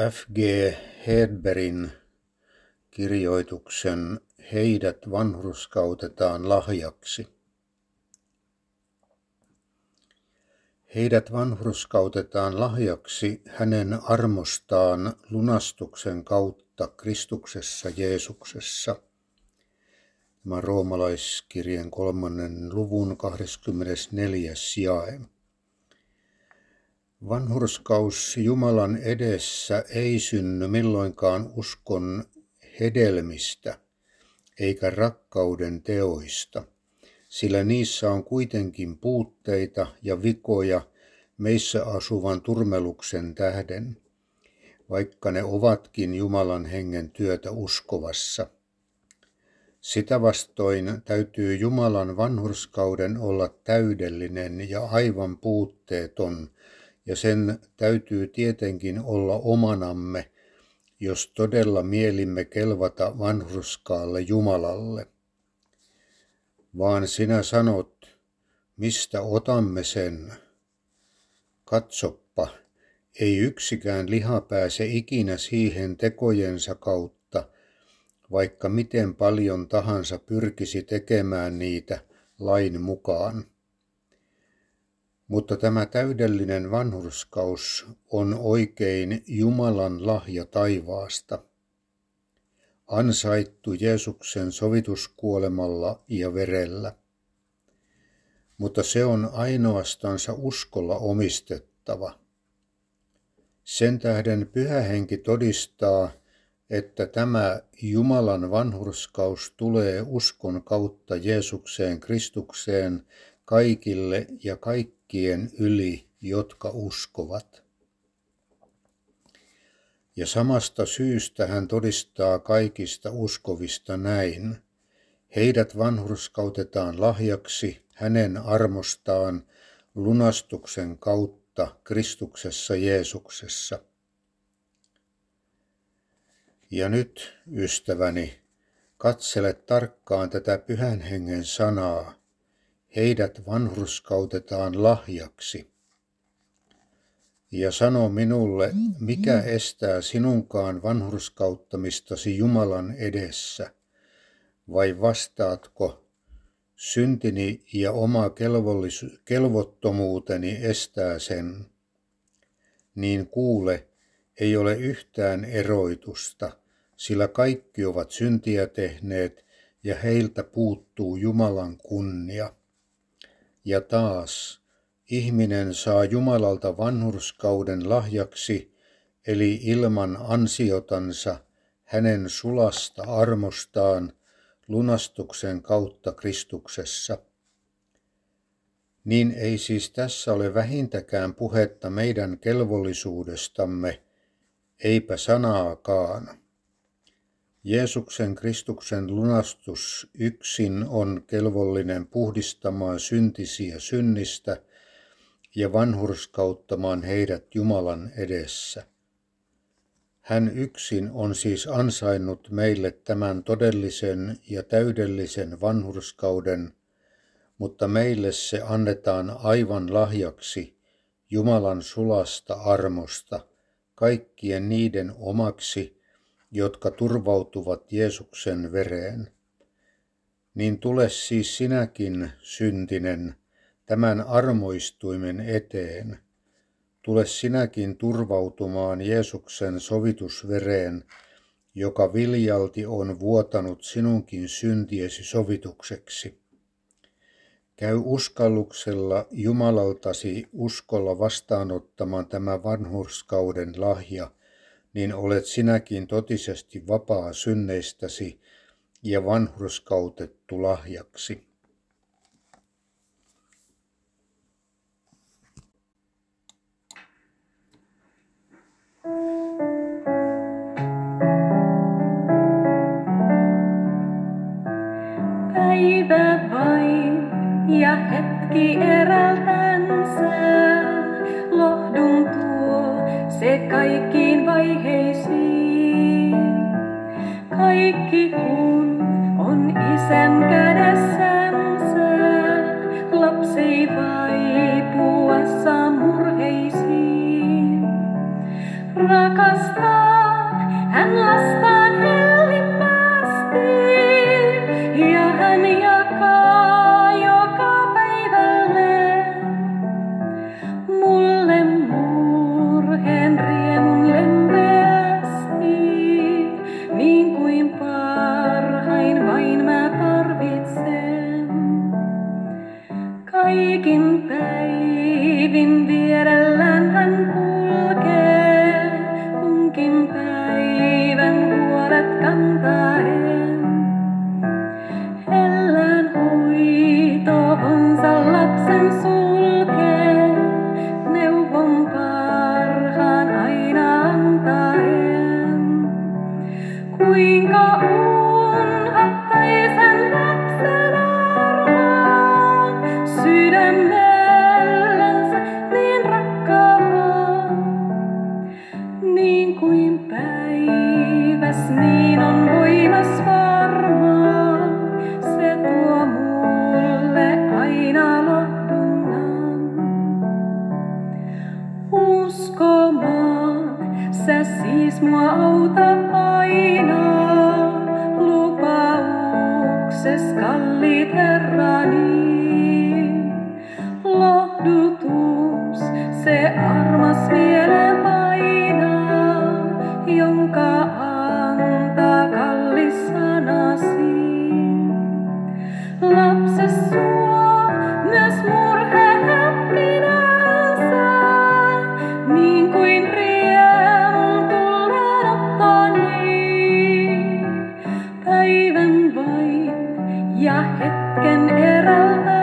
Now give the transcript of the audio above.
F.G. Hedbergin kirjoituksen Heidät vanhurskautetaan lahjaksi. Heidät vanhurskautetaan lahjaksi hänen armostaan lunastuksen kautta Kristuksessa Jeesuksessa. Tämä roomalaiskirjeen 3. luvun 24. jae. Vanhurskaus Jumalan edessä ei synny milloinkaan uskon hedelmistä eikä rakkauden teoista, sillä niissä on kuitenkin puutteita ja vikoja meissä asuvan turmeluksen tähden, vaikka ne ovatkin Jumalan hengen työtä uskovassa. Sitä vastoin täytyy Jumalan vanhurskauden olla täydellinen ja aivan puutteeton, ja sen täytyy tietenkin olla omanamme, jos todella mielimme kelvata vanhurskaalle Jumalalle. Vaan sinä sanot, mistä otamme sen? Katsoppa, ei yksikään liha pääse ikinä siihen tekojensa kautta, vaikka miten paljon tahansa pyrkisi tekemään niitä lain mukaan. Mutta tämä täydellinen vanhurskaus on oikein Jumalan lahja taivaasta, ansaittu Jeesuksen sovituskuolemalla ja verellä. Mutta se on ainoastansa uskolla omistettava. Sen tähden Pyhä Henki todistaa, että tämä Jumalan vanhurskaus tulee uskon kautta Jeesukseen Kristukseen kaikille ja kaikkien yli, jotka uskovat. Ja samasta syystä hän todistaa kaikista uskovista näin. Heidät vanhurskautetaan lahjaksi hänen armostaan lunastuksen kautta Kristuksessa Jeesuksessa. Ja nyt, ystäväni, katsele tarkkaan tätä Pyhän Hengen sanaa. Heidät vanhurskautetaan lahjaksi. Ja sano minulle, mikä estää sinunkaan vanhurskauttamistasi Jumalan edessä, vai vastaatko, syntini ja oma kelvottomuuteni estää sen? Niin kuule, ei ole yhtään eroitusta, sillä kaikki ovat syntiä tehneet ja heiltä puuttuu Jumalan kunnia. Ja taas, ihminen saa Jumalalta vanhurskauden lahjaksi, eli ilman ansiotansa hänen sulasta armostaan lunastuksen kautta Kristuksessa. Niin ei siis tässä ole vähintäkään puhetta meidän kelvollisuudestamme, eipä sanaakaan. Jeesuksen Kristuksen lunastus yksin on kelvollinen puhdistamaan syntisiä synnistä ja vanhurskauttamaan heidät Jumalan edessä. Hän yksin on siis ansainnut meille tämän todellisen ja täydellisen vanhurskauden, mutta meille se annetaan aivan lahjaksi Jumalan sulasta armosta kaikkien niiden omaksi, jotka turvautuvat Jeesuksen vereen. Niin tule siis sinäkin, syntinen, tämän armoistuimen eteen. Tule sinäkin turvautumaan Jeesuksen sovitusvereen, joka viljalti on vuotanut sinunkin syntiesi sovitukseksi. Käy uskalluksella Jumalaltasi uskolla vastaanottamaan tämä vanhurskauden lahja, niin olet sinäkin totisesti vapaa synneistäsi ja vanhurskautettu lahjaksi. Päivä vain ja hetki erältänsä, lohdun tuo se kaikkiin vaiheisiin. Kaikki kun on Isän kädessänsä, lapsi ei vaipua saa murheisiin. Rakastaa hän lastaan hellimmästi ja hän jakaa joka päivälle mulle murheen riemun lempeästi, niin kuin parhain vain mä tarvitsen. Kaikin päivin vierellään hän kulkee, kunkin päivän huolet kantaen. Hellään hoitoonsa lapsen sulkee, neuvon parhaan aina antaen. Kuinka unhottaisen lapsen armaan, sydämellensä niin rakkaan. Niin kuin päiväs, niin on voimas varmaan, se tuo mulle aina lohdunnan. Uskomaan, sä siis mua auta aina, lupaukses kalliit Herrani. Lohdutus, se armas mieleen painaa, jonka antaa kallis sanasi. Lapses suo myös murhehetkinänsä, niin kuin riemun tulleen ottani. Päivän vain ja hetken erältä